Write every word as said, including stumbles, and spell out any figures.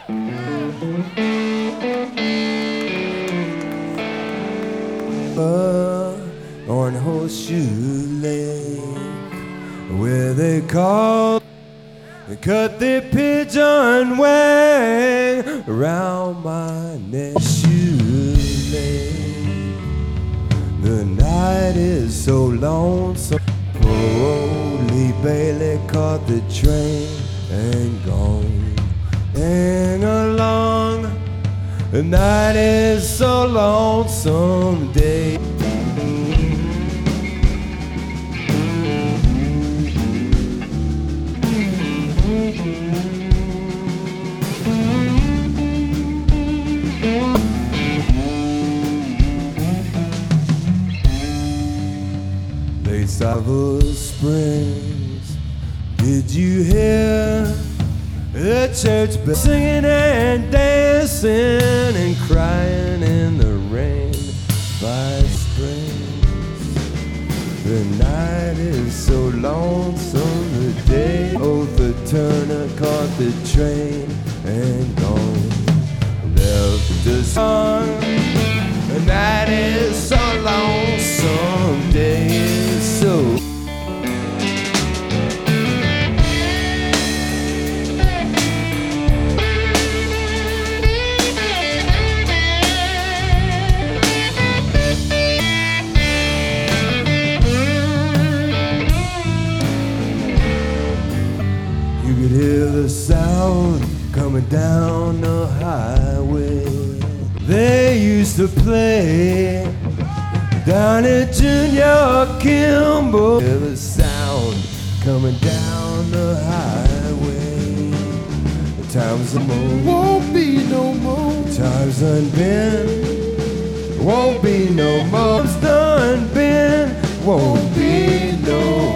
On Horseshoe Lake, where they call and cut their pigeon wing around my neck. Shoe-lake, the night is so lonesome. Poor old Lee Bailey caught the train and gone. Hang along, the night is so lonesome day. Late Silver Springs, did you hear the church bells singing and dancing and crying in the rain by springs? The night is so lonesome, the day. Oh, the Turner caught the train and gone. Left the song. The night is so lonesome, day is so. You could hear the sound coming down the highway. They used to play down at Junior Kimball. Hear the sound coming down the highway. The times no more, won't be no more. Times done been, won't be no more. Times done been, won't be no more.